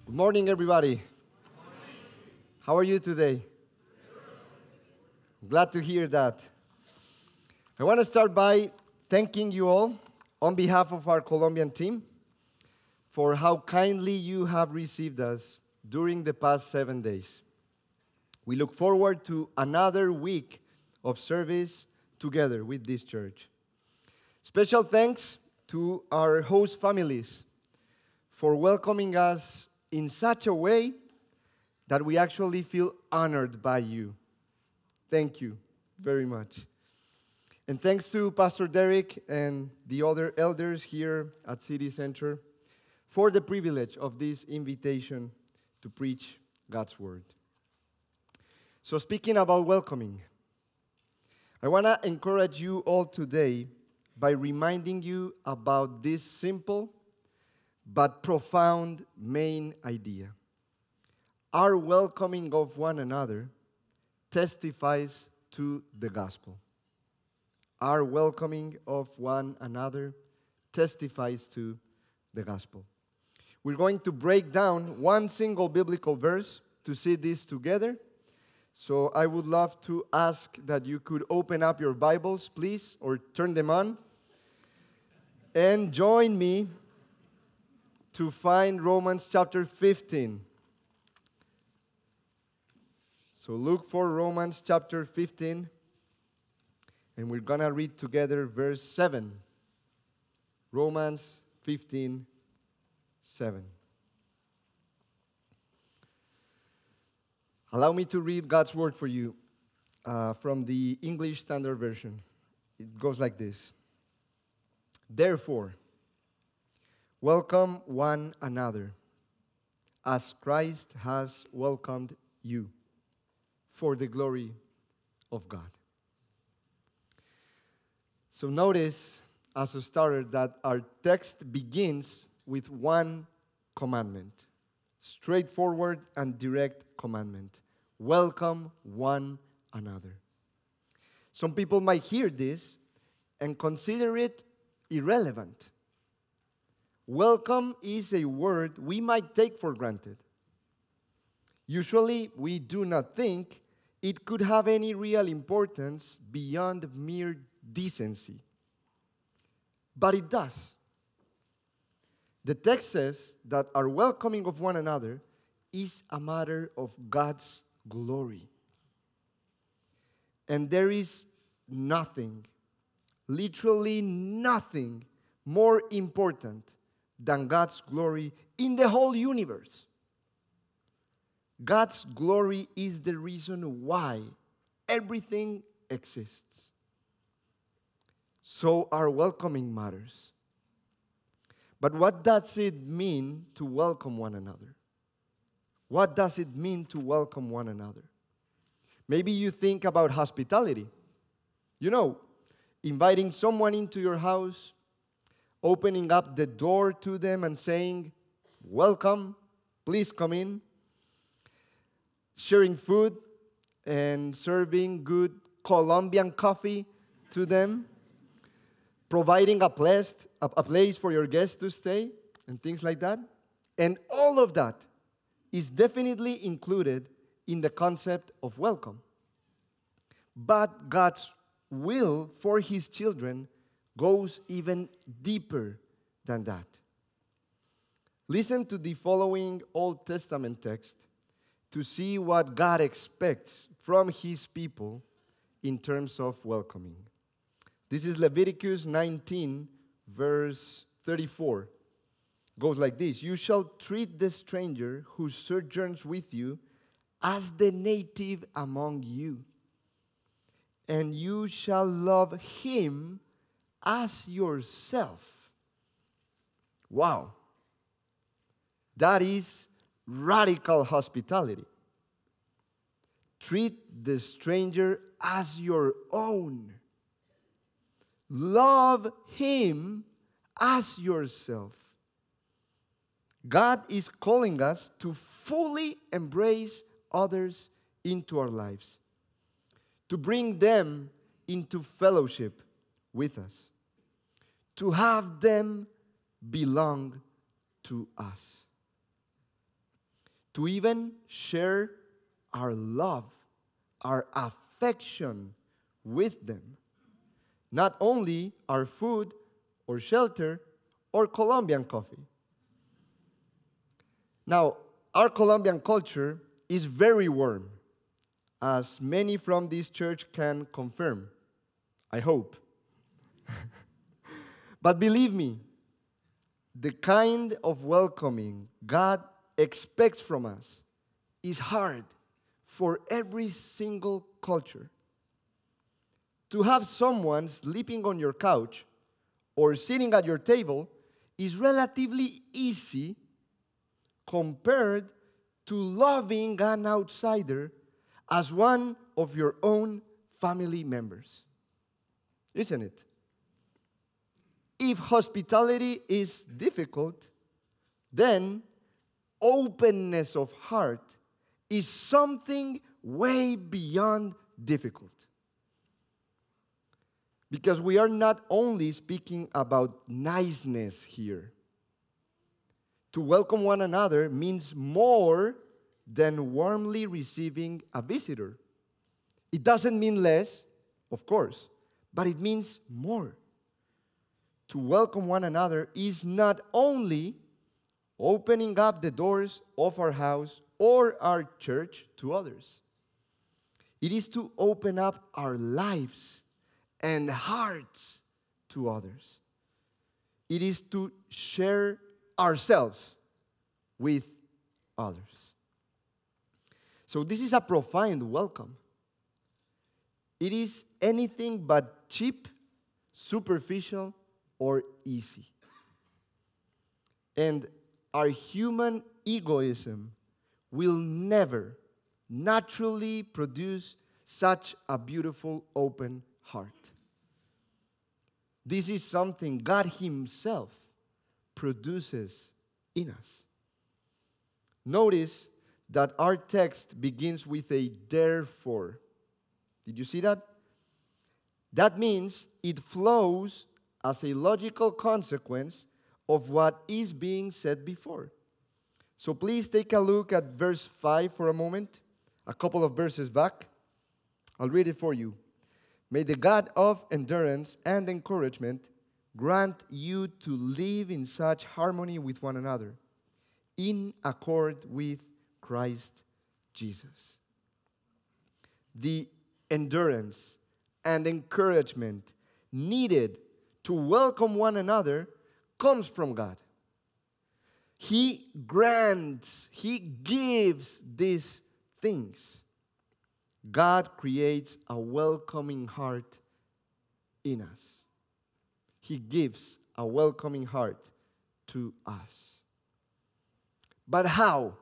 Good morning, everybody. How are you today? Glad to hear that. I want to start by thanking you all on behalf of our Colombian team for how kindly you have received us during the past 7 days. We look forward to another week of service together with this church. Special thanks to our host families for welcoming us in such a way that we actually feel honored by you. Thank you very much. And thanks to Pastor Derek and the other elders here at City Center for the privilege of this invitation to preach God's Word. So speaking about welcoming, I want to encourage you all today by reminding you about this simple but profound main idea. Our welcoming of one another testifies to the gospel. Our welcoming of one another testifies to the gospel. We're going to break down one single biblical verse to see this together. So I would love to ask that you could open up your Bibles, please, or turn them on, and join me to find Romans chapter 15. So look for Romans chapter 15, and we're going to read together verse 7. Romans 15, 7. Allow me to read God's word for you from the English Standard Version. It goes like this. Therefore, welcome one another, as Christ has welcomed you, for the glory of God. So notice, as a starter, that our text begins with one commandment. Straightforward and direct commandment. Welcome one another. Some people might hear this and consider it irrelevant. Welcome is a word we might take for granted. Usually, we do not think it could have any real importance beyond mere decency. But it does. The text says that our welcoming of one another is a matter of God's glory. And there is nothing, literally nothing, more important than God's glory in the whole universe. God's glory is the reason why everything exists. So our welcoming matters. But what does it mean to welcome one another? What does it mean to welcome one another? Maybe you think about hospitality. You know, inviting someone into your house, opening up the door to them and saying, welcome, please come in. Sharing food and serving good Colombian coffee to them. Providing a place for your guests to stay and things like that. And all of that is definitely included in the concept of welcome. But God's will for His children goes even deeper than that. Listen to the following Old Testament text to see what God expects from His people in terms of welcoming. This is Leviticus 19, verse 34. Goes like this. You shall treat the stranger who sojourns with you as the native among you, and you shall love him as yourself. Wow. That is radical hospitality. Treat the stranger as your own. Love him as yourself. God is calling us to fully embrace others into our lives, to bring them into fellowship with us, to have them belong to us. to even share our love, our affection with them. Not only our food or shelter or Colombian coffee. Now, our Colombian culture is very warm, as many from this church can confirm. I hope. But believe me, the kind of welcoming God expects from us is hard for every single culture. To have someone sleeping on your couch or sitting at your table is relatively easy compared to loving an outsider as one of your own family members. Isn't it? If hospitality is difficult, then openness of heart is something way beyond difficult. Because we are not only speaking about niceness here. To welcome one another means more than warmly receiving a visitor. It doesn't mean less, of course, but it means more. To welcome one another is not only opening up the doors of our house or our church to others. It is to open up our lives and hearts to others. It is to share ourselves with others. So this is a profound welcome. It is anything but cheap, superficial, or easy. And our human egoism will never naturally produce such a beautiful open heart. This is something God Himself produces in us. Notice that our text begins with a therefore. Did you see that? That means it flows as a logical consequence of what is being said before. So please take a look at verse 5 for a moment, a couple of verses back. I'll read it for you. May the God of endurance and encouragement grant you to live in such harmony with one another, in accord with Christ Jesus. The endurance and encouragement needed to welcome one another comes from God. He grants, He gives these things. God creates a welcoming heart in us. He gives a welcoming heart to us. But how?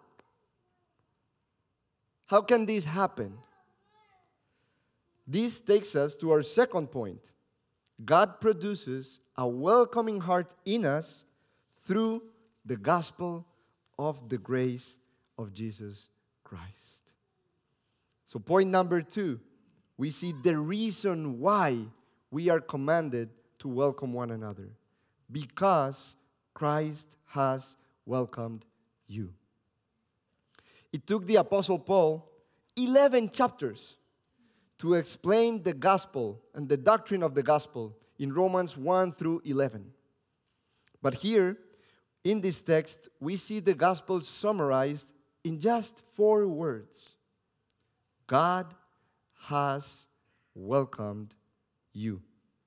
How can this happen? This takes us to our second point. God produces a welcoming heart in us through the gospel of the grace of Jesus Christ. So point number 2, we see the reason why we are commanded to welcome one another. Because Christ has welcomed you. It took the Apostle Paul 11 chapters to explain the gospel and the doctrine of the gospel in Romans 1 through 11. But here, in this text, we see the gospel summarized in just 4 words. God has welcomed you.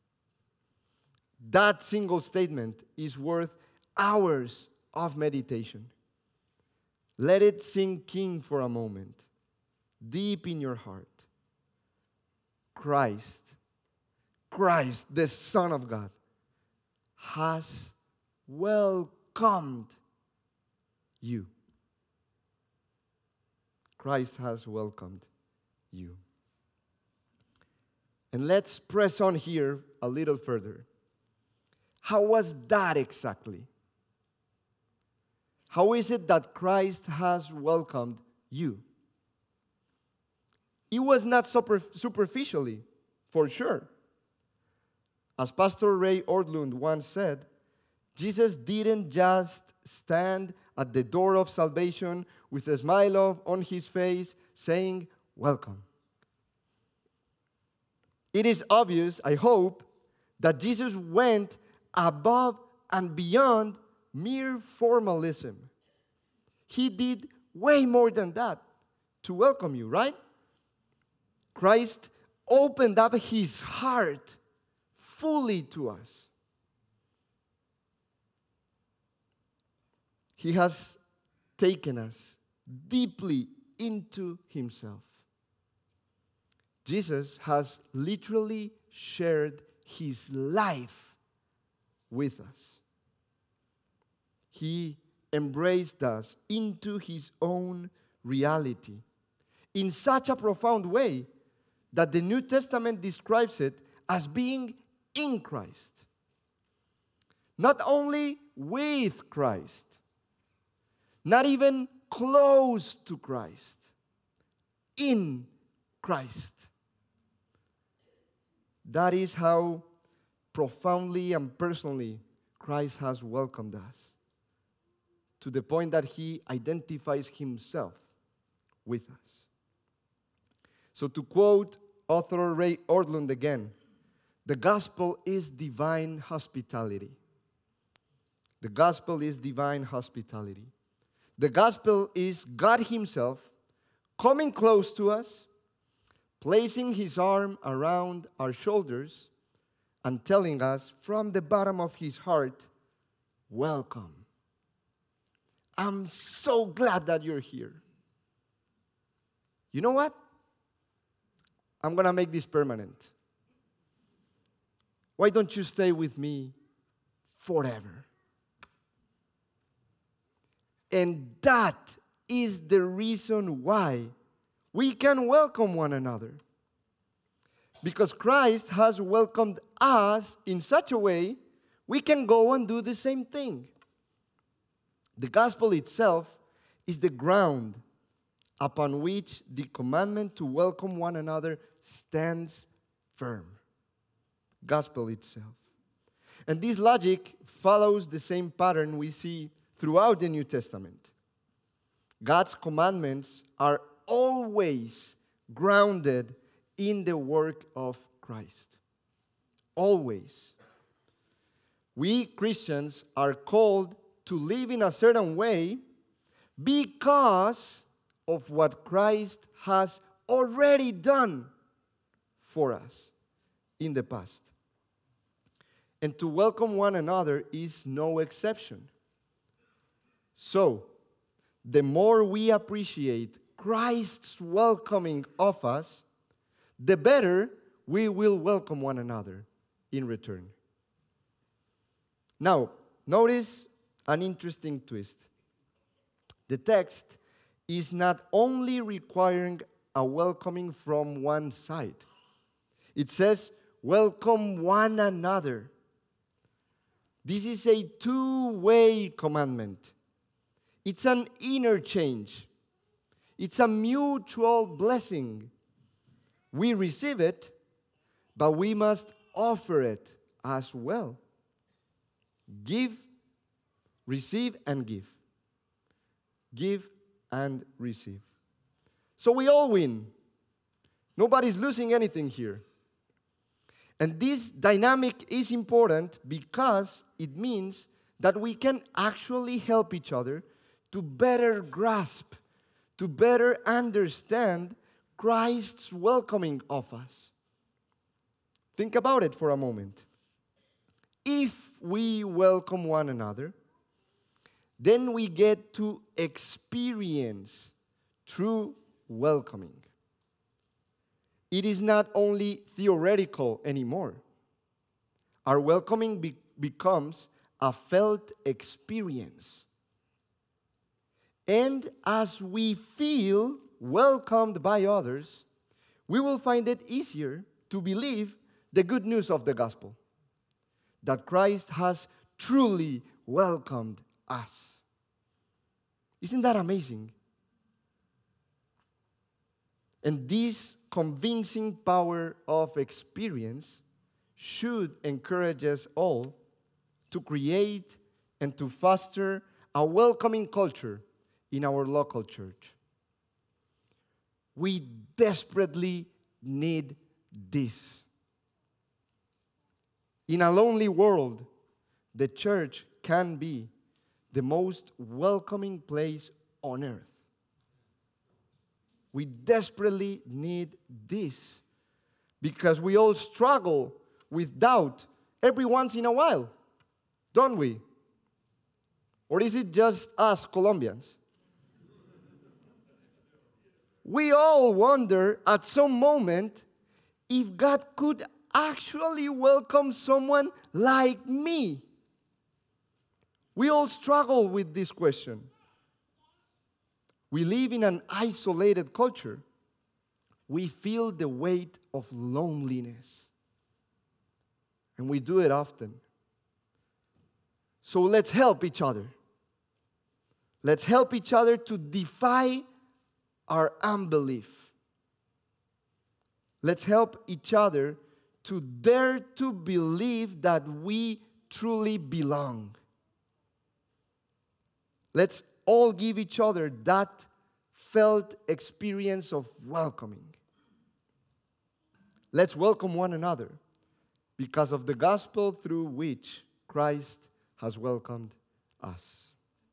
That single statement is worth hours of meditation. Let it sink in for a moment, deep in your heart. Christ, the Son of God, has welcomed you. Christ has welcomed you. And let's press on here a little further. How was that exactly? How is it that Christ has welcomed you? It was not superficially, for sure. As Pastor Ray Ortlund once said, Jesus didn't just stand at the door of salvation with a smile on his face saying, "Welcome." It is obvious, I hope, that Jesus went above and beyond mere formalism. He did way more than that to welcome you, right? Christ opened up his heart fully to us. He has taken us deeply into himself. Jesus has literally shared his life with us. He embraced us into his own reality in such a profound way that the New Testament describes it as being in Christ. Not only with Christ, not even close to Christ, in Christ. That is how profoundly and personally Christ has welcomed us, to the point that he identifies himself with us. So to quote author Ray Ortlund again, the gospel is divine hospitality. The gospel is divine hospitality. The gospel is God himself coming close to us, placing his arm around our shoulders, and telling us from the bottom of his heart, "Welcome. I'm so glad that you're here. You know what? I'm going to make this permanent. Why don't you stay with me forever?" And that is the reason why we can welcome one another. Because Christ has welcomed us in such a way, we can go and do the same thing. The gospel itself is the ground upon which the commandment to welcome one another stands firm. Gospel itself. And this logic follows the same pattern we see throughout the New Testament. God's commandments are always grounded in the work of Christ. Always. We Christians are called to live in a certain way because of what Christ has already done for us in the past. And to welcome one another is no exception. So, the more we appreciate Christ's welcoming of us, the better we will welcome one another in return. Now, notice an interesting twist. The text is not only requiring a welcoming from one side. It says, "Welcome one another." This is a two-way commandment. It's an interchange. It's a mutual blessing. We receive it, but we must offer it as well. Give, receive, and give. Give and receive. So we all win. Nobody's losing anything here. And this dynamic is important because it means that we can actually help each other to better grasp, to better understand Christ's welcoming of us. Think about it for a moment. If we welcome one another, then we get to experience true welcoming. It is not only theoretical anymore. Our welcoming becomes a felt experience. And as we feel welcomed by others, we will find it easier to believe the good news of the gospel, that Christ has truly welcomed us. Isn't that amazing? And this convincing power of experience should encourage us all to create and to foster a welcoming culture in our local church. We desperately need this. In a lonely world, the church can be the most welcoming place on earth. We desperately need this because we all struggle with doubt every once in a while, don't we? Or is it just us Colombians? We all wonder at some moment if God could actually welcome someone like me. We all struggle with this question. We live in an isolated culture. We feel the weight of loneliness. And we do it often. So let's help each other. Let's help each other to defy our unbelief. Let's help each other to dare to believe that we truly belong. Let's all give each other that felt experience of welcoming. Let's welcome one another because of the gospel through which Christ has welcomed us.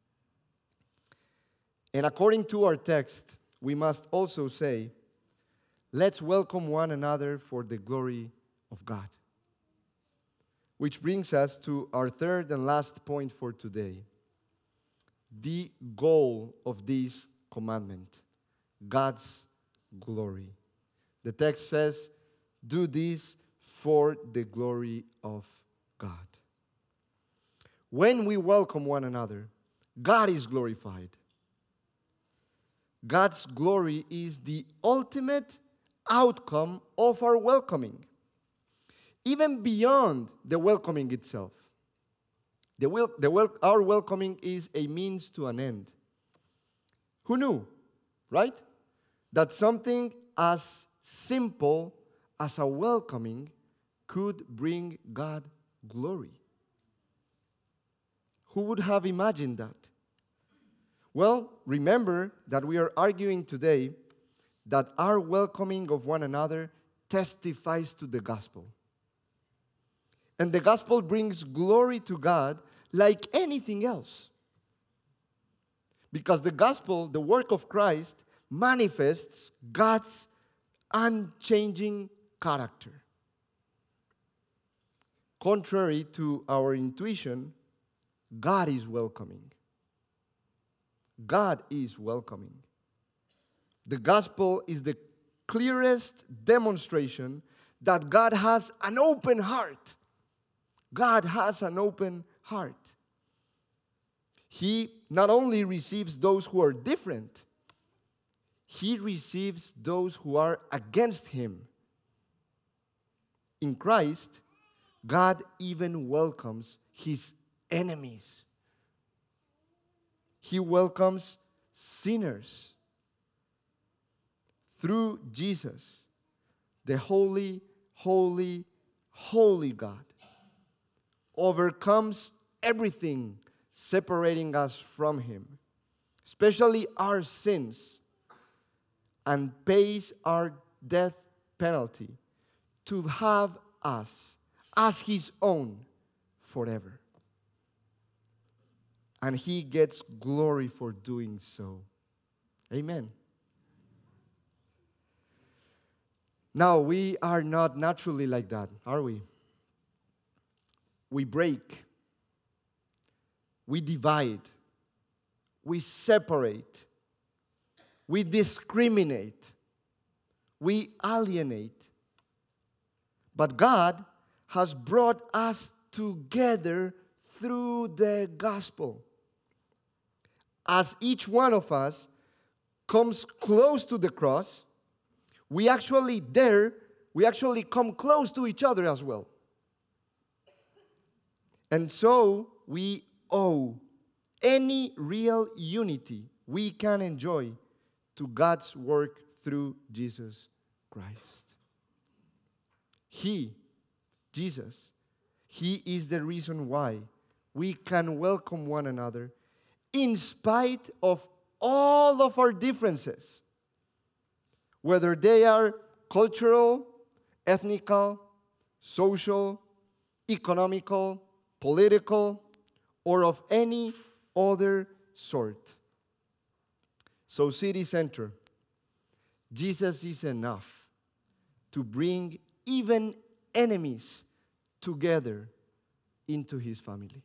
And according to our text, we must also say, let's welcome one another for the glory of God. Which brings us to our third and last point for today. The goal of this commandment, God's glory. The text says, do this for the glory of God. When we welcome one another, God is glorified. God's glory is the ultimate outcome of our welcoming, even beyond the welcoming itself. Our welcoming is a means to an end. Who knew, right? That something as simple as a welcoming could bring God glory. Who would have imagined that? Well, remember that we are arguing today that our welcoming of one another testifies to the gospel. And the gospel brings glory to God like anything else. Because the gospel, the work of Christ, manifests God's unchanging character. Contrary to our intuition, God is welcoming. God is welcoming. The gospel is the clearest demonstration that God has an open heart. God has an open heart. He not only receives those who are different, He receives those who are against Him. In Christ, God even welcomes His enemies. He welcomes sinners. Through Jesus, the holy, holy, holy God overcomes everything separating us from Him, especially our sins, and pays our death penalty to have us as His own forever. And He gets glory for doing so. Amen. Now, we are not naturally like that, are we? We break. We divide. We separate. We discriminate. We alienate. But God has brought us together through the gospel. As each one of us comes close to the cross, we actually come close to each other as well. And so we owe any real unity we can enjoy to God's work through Jesus Christ. He, Jesus, He is the reason why we can welcome one another in spite of all of our differences, whether they are cultural, ethnical, social, economical, political, or of any other sort. So, City Center, Jesus is enough to bring even enemies together into his family.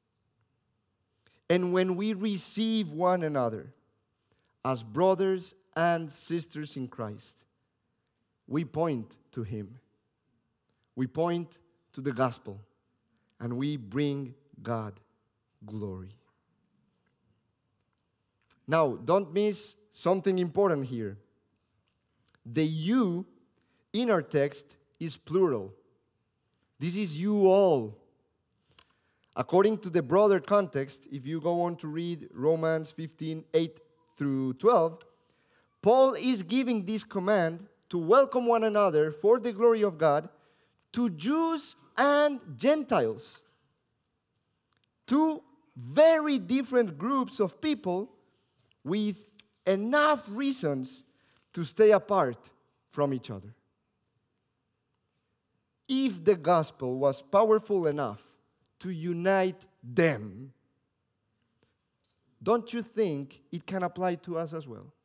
And when we receive one another as brothers and sisters in Christ, we point to him. We point to the gospel, and we bring God glory. Now, don't miss something important here. The you in our text is plural. This is you all. According to the broader context, if you go on to read Romans 15, 8 through 12, Paul is giving this command to welcome one another for the glory of God to Jews and Gentiles. Two very different groups of people with enough reasons to stay apart from each other. If the gospel was powerful enough to unite them, don't you think it can apply to us as well?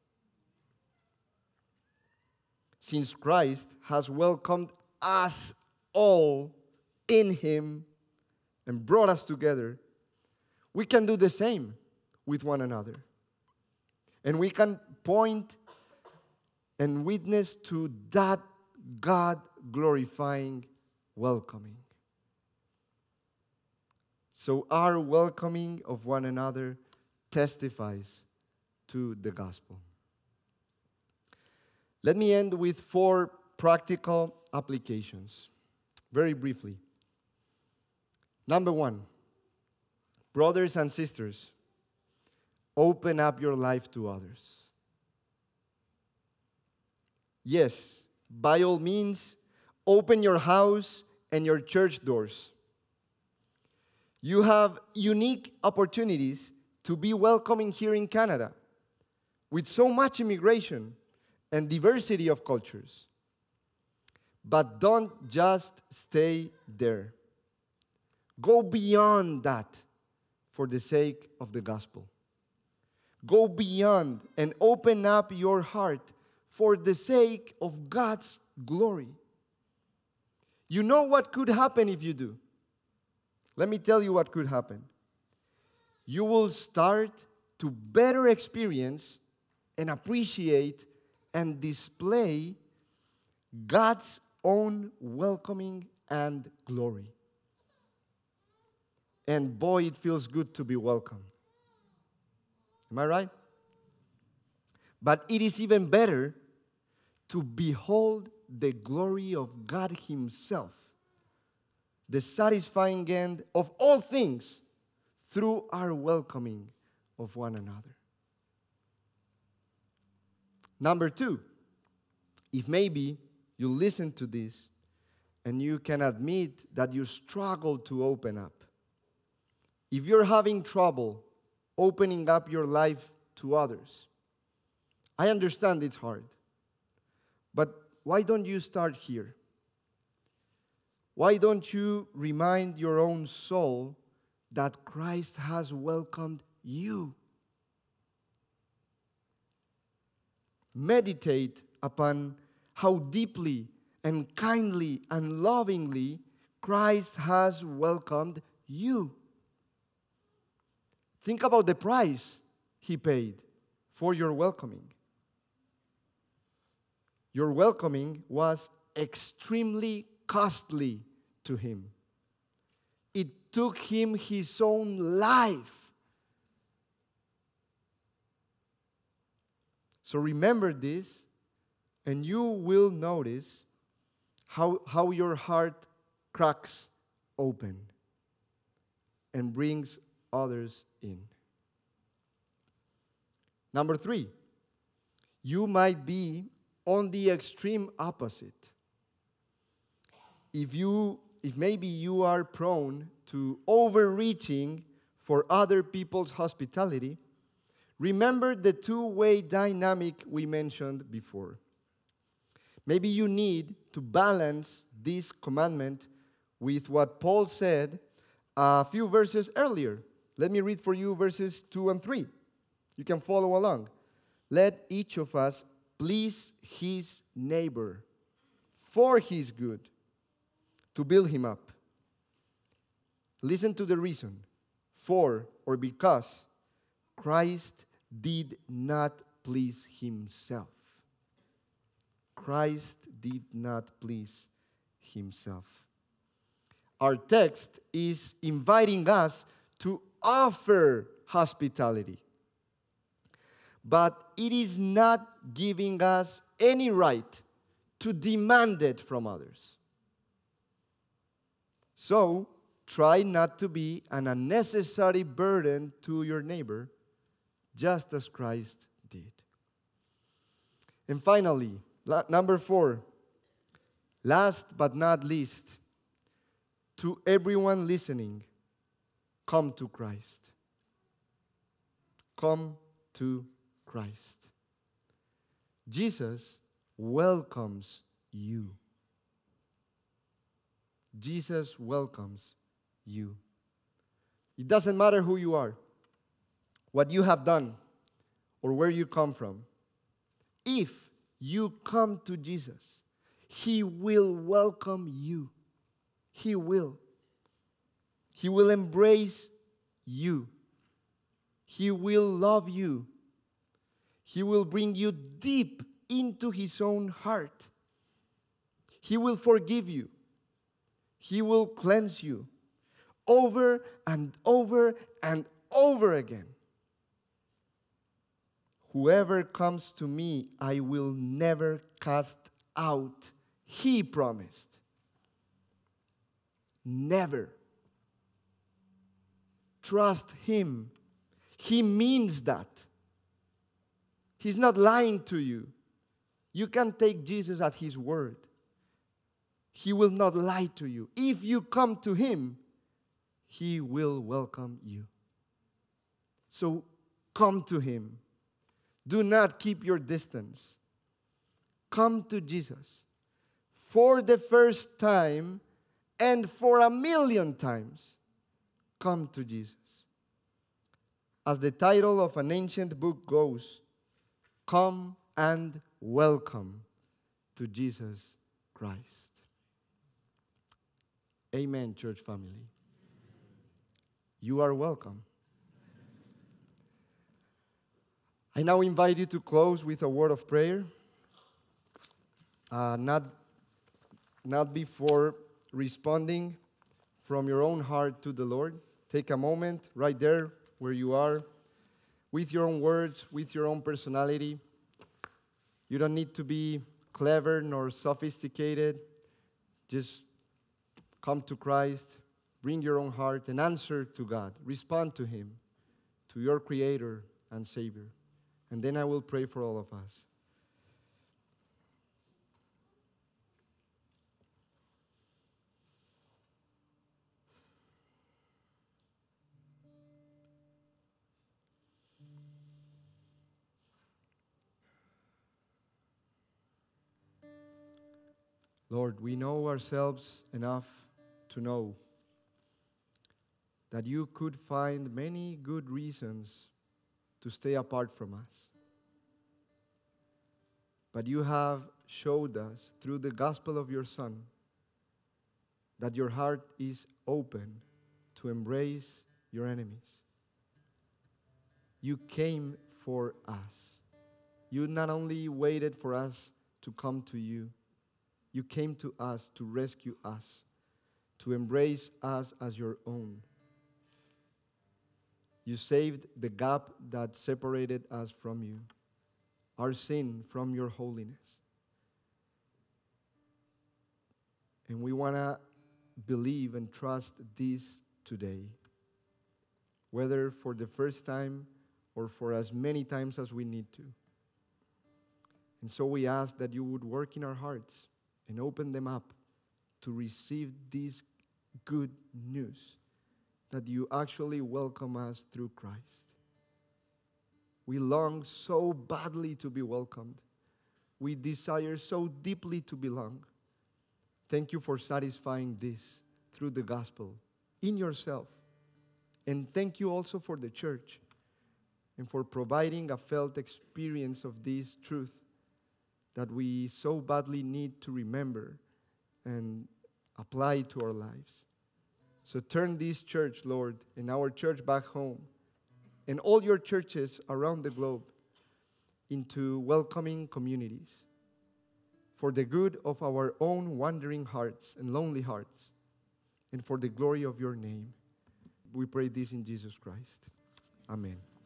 Since Christ has welcomed us all in him and brought us together, we can do the same with one another. And we can point and witness to that God-glorifying welcoming. So our welcoming of one another testifies to the gospel. Let me end with 4 practical applications, very briefly. Number 1, brothers and sisters, open up your life to others. Yes, by all means, open your house and your church doors. You have unique opportunities to be welcoming here in Canada with so much immigration and diversity of cultures. But don't just stay there. Go beyond that for the sake of the gospel. Go beyond and open up your heart for the sake of God's glory. You know what could happen if you do? Let me tell you what could happen. You will start to better experience and appreciate and display God's own welcoming and glory. And boy, it feels good to be welcome. Am I right? But it is even better to behold the glory of God himself, the satisfying end of all things, through our welcoming of one another. Number 2, if maybe you listen to this and you can admit that you struggle to open up. If you're having trouble opening up your life to others, I understand it's hard. But why don't you start here? Why don't you remind your own soul that Christ has welcomed you? Meditate upon how deeply and kindly and lovingly Christ has welcomed you. Think about the price he paid for your welcoming. Your welcoming was extremely costly to him. It took him his own life. So remember this, and you will notice how your heart cracks open and brings others in. Number 3, you might be on the extreme opposite. If you if maybe you are prone to overreaching for other people's hospitality, remember the two-way dynamic we mentioned before. Maybe you need to balance this commandment with what Paul said a few verses earlier. Let me read for you verses 2 and 3. You can follow along. Let each of us please his neighbor for his good, to build him up. Listen to the reason. For or because Christ did not please himself. Christ did not please himself. Our text is inviting us to offer hospitality, but it is not giving us any right to demand it from others. So, try not to be an unnecessary burden to your neighbor, just as Christ did. And finally, number 4, last but not least, to everyone listening, come to Christ. Come to Christ. Jesus welcomes you. Jesus welcomes you. It doesn't matter who you are, what you have done, or where you come from. If you come to Jesus, He will welcome you. He will. He will embrace you. He will love you. He will bring you deep into His own heart. He will forgive you. He will cleanse you over and over and over again. Whoever comes to me, I will never cast out, He promised. Never. Trust Him. He means that. He's not lying to you. You can take Jesus at His word. He will not lie to you. If you come to Him, He will welcome you. So come to Him. Do not keep your distance. Come to Jesus for the first time and for 1,000,000 times. Come to Jesus. As the title of an ancient book goes, come and welcome to Jesus Christ. Amen, church family. You are welcome. I now invite you to close with a word of prayer. Not before responding from your own heart to the Lord. Take a moment right there where you are, with your own words, with your own personality. You don't need to be clever nor sophisticated. Just come to Christ, bring your own heart, and answer to God. Respond to Him, to your Creator and Savior. And then I will pray for all of us. Lord, we know ourselves enough to know that you could find many good reasons to stay apart from us. But you have showed us through the gospel of your Son that your heart is open to embrace your enemies. You came for us. You not only waited for us to come to you, you came to us to rescue us, to embrace us as your own. You saved the gap that separated us from you, our sin from your holiness. And we want to believe and trust this today, whether for the first time or for as many times as we need to. And so we ask that you would work in our hearts and open them up to receive this good news that you actually welcome us through Christ. We long so badly to be welcomed. We desire so deeply to belong. Thank you for satisfying this through the gospel in yourself. And thank you also for the church and for providing a felt experience of this truth that we so badly need to remember and apply to our lives. So turn this church, Lord, and our church back home, and all your churches around the globe into welcoming communities for the good of our own wandering hearts and lonely hearts, and for the glory of your name. We pray this in Jesus Christ. Amen.